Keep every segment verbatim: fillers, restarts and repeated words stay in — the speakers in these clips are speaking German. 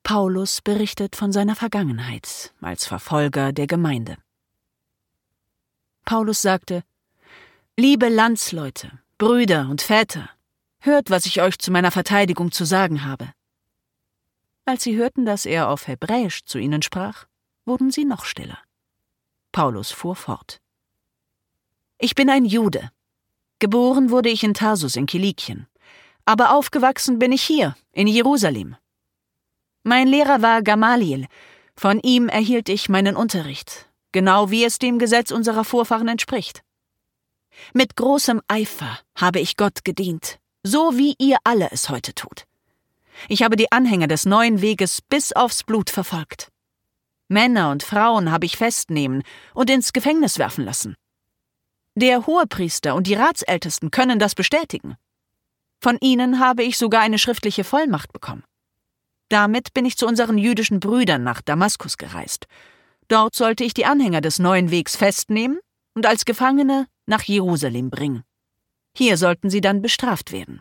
Paulus berichtet von seiner Vergangenheit als Verfolger der Gemeinde. Paulus sagte: »Liebe Landsleute, Brüder und Väter, hört, was ich euch zu meiner Verteidigung zu sagen habe.« Als sie hörten, dass er auf Hebräisch zu ihnen sprach, wurden sie noch stiller. Paulus fuhr fort: »Ich bin ein Jude. Geboren wurde ich in Tarsus in Kilikien, aber aufgewachsen bin ich hier, in Jerusalem. Mein Lehrer war Gamaliel, von ihm erhielt ich meinen Unterricht, genau wie es dem Gesetz unserer Vorfahren entspricht. Mit großem Eifer habe ich Gott gedient, so wie ihr alle es heute tut. Ich habe die Anhänger des neuen Weges bis aufs Blut verfolgt. Männer und Frauen habe ich festnehmen und ins Gefängnis werfen lassen. Der Hohepriester und die Ratsältesten können das bestätigen. Von ihnen habe ich sogar eine schriftliche Vollmacht bekommen. Damit bin ich zu unseren jüdischen Brüdern nach Damaskus gereist. Dort sollte ich die Anhänger des neuen Wegs festnehmen und als Gefangene nach Jerusalem bringen. Hier sollten sie dann bestraft werden.«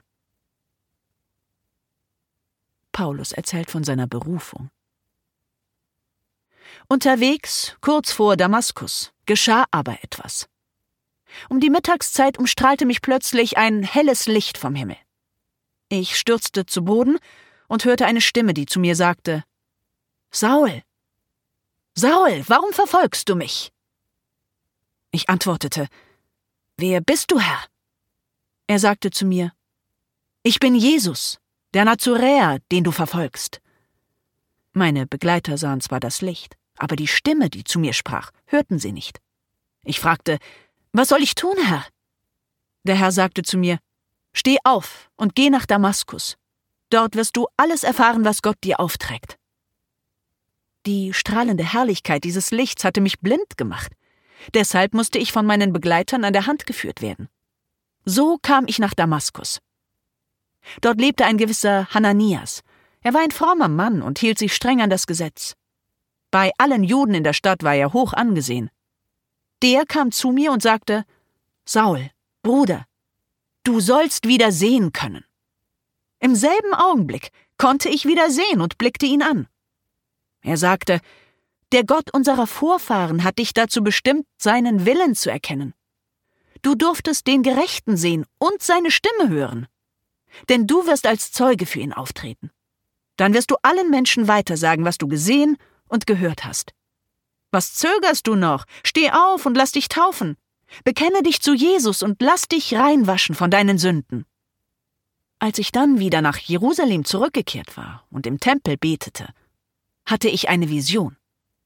Paulus erzählt von seiner Berufung. Unterwegs, kurz vor Damaskus, geschah aber etwas. Um die Mittagszeit umstrahlte mich plötzlich ein helles Licht vom Himmel. Ich stürzte zu Boden und hörte eine Stimme, die zu mir sagte: »Saul, Saul, warum verfolgst du mich?« Ich antwortete: »Wer bist du, Herr?« Er sagte zu mir: »Ich bin Jesus, der Nazoräer, den du verfolgst.« Meine Begleiter sahen zwar das Licht, aber die Stimme, die zu mir sprach, hörten sie nicht. Ich fragte: »Was soll ich tun, Herr?« Der Herr sagte zu mir: »Steh auf und geh nach Damaskus. Dort wirst du alles erfahren, was Gott dir aufträgt.« Die strahlende Herrlichkeit dieses Lichts hatte mich blind gemacht. Deshalb musste ich von meinen Begleitern an der Hand geführt werden. So kam ich nach Damaskus. Dort lebte ein gewisser Hananias. Er war ein frommer Mann und hielt sich streng an das Gesetz. Bei allen Juden in der Stadt war er hoch angesehen. Der kam zu mir und sagte: »Saul, Bruder, du sollst wieder sehen können.« Im selben Augenblick konnte ich wieder sehen und blickte ihn an. Er sagte: »Der Gott unserer Vorfahren hat dich dazu bestimmt, seinen Willen zu erkennen. Du durftest den Gerechten sehen und seine Stimme hören. Denn du wirst als Zeuge für ihn auftreten. Dann wirst du allen Menschen weitersagen, was du gesehen und gehört hast. Was zögerst du noch? Steh auf und lass dich taufen. Bekenne dich zu Jesus und lass dich reinwaschen von deinen Sünden.« Als ich dann wieder nach Jerusalem zurückgekehrt war und im Tempel betete, hatte ich eine Vision.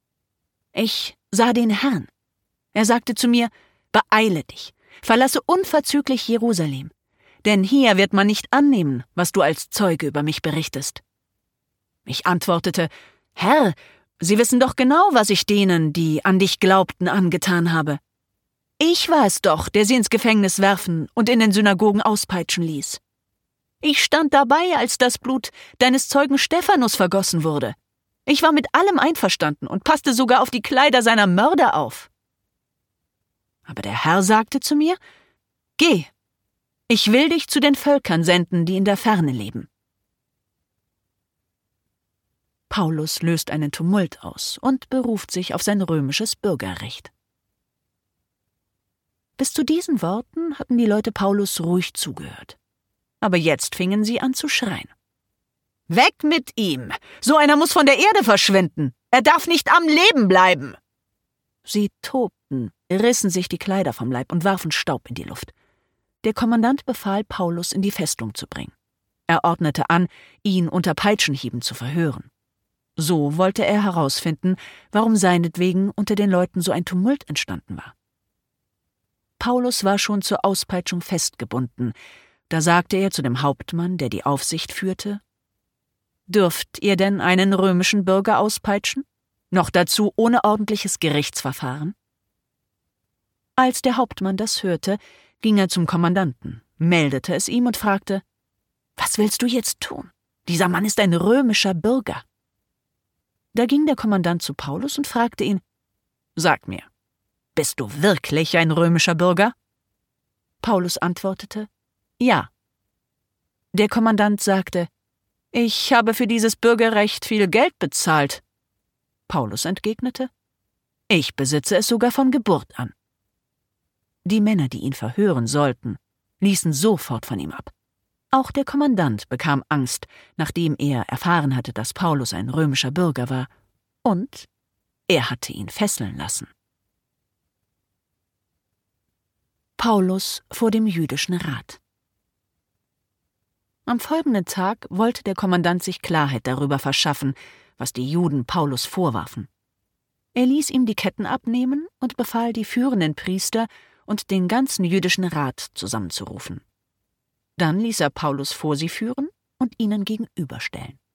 Ich sah den Herrn. Er sagte zu mir: »Beeile dich, verlasse unverzüglich Jerusalem, denn hier wird man nicht annehmen, was du als Zeuge über mich berichtest.« Ich antwortete: »Herr, Sie wissen doch genau, was ich denen, die an dich glaubten, angetan habe. Ich war es doch, der sie ins Gefängnis werfen und in den Synagogen auspeitschen ließ. Ich stand dabei, als das Blut deines Zeugen Stephanus vergossen wurde. Ich war mit allem einverstanden und passte sogar auf die Kleider seiner Mörder auf.« Aber der Herr sagte zu mir: »Geh, ich will dich zu den Völkern senden, die in der Ferne leben.« Paulus löst einen Tumult aus und beruft sich auf sein römisches Bürgerrecht. Bis zu diesen Worten hatten die Leute Paulus ruhig zugehört. Aber jetzt fingen sie an zu schreien. »Weg mit ihm! So einer muss von der Erde verschwinden! Er darf nicht am Leben bleiben!« Sie tobten, rissen sich die Kleider vom Leib und warfen Staub in die Luft. Der Kommandant befahl, Paulus in die Festung zu bringen. Er ordnete an, ihn unter Peitschenhieben zu verhören. So wollte er herausfinden, warum seinetwegen unter den Leuten so ein Tumult entstanden war. Paulus war schon zur Auspeitschung festgebunden. Da sagte er zu dem Hauptmann, der die Aufsicht führte: »Dürft ihr denn einen römischen Bürger auspeitschen? Noch dazu ohne ordentliches Gerichtsverfahren?« Als der Hauptmann das hörte, ging er zum Kommandanten, meldete es ihm und fragte: »Was willst du jetzt tun? Dieser Mann ist ein römischer Bürger.« Da ging der Kommandant zu Paulus und fragte ihn: »Sag mir, bist du wirklich ein römischer Bürger?« Paulus antwortete: »Ja.« Der Kommandant sagte: »Ich habe für dieses Bürgerrecht viel Geld bezahlt.« Paulus entgegnete: »Ich besitze es sogar von Geburt an.« Die Männer, die ihn verhören sollten, ließen sofort von ihm ab. Auch der Kommandant bekam Angst, nachdem er erfahren hatte, dass Paulus ein römischer Bürger war, und er hatte ihn fesseln lassen. Paulus vor dem jüdischen Rat. Am folgenden Tag wollte der Kommandant sich Klarheit darüber verschaffen, was die Juden Paulus vorwarfen. Er ließ ihm die Ketten abnehmen und befahl, die führenden Priester und den ganzen jüdischen Rat zusammenzurufen. Dann ließ er Paulus vor sie führen und ihnen gegenüberstellen.